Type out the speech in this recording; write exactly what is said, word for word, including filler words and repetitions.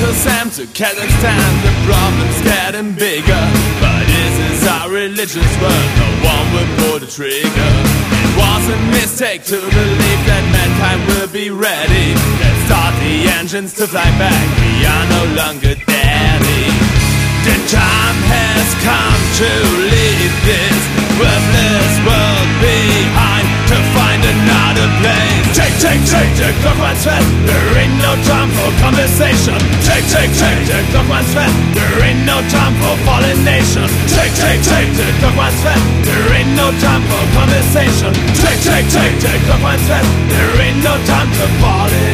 Uncle Sam to Kazakhstan, the problem's getting bigger. But this is our religious world, no one would pull the trigger. It was a mistake to believe that mankind will be ready. Let's start the engines to fly back, we are no longer daddy. The time has come to leave this worthless world behind, to find another place. Take, take, take, the clock runs fast, there ain't no time for conversation. Take, take, take, the clock runs fast, there ain't no time for fallen nation. Take, take, take, the clock runs fast, there ain't no time for conversation. Take, take, take, the clock runs fast, there ain't no time to fall in.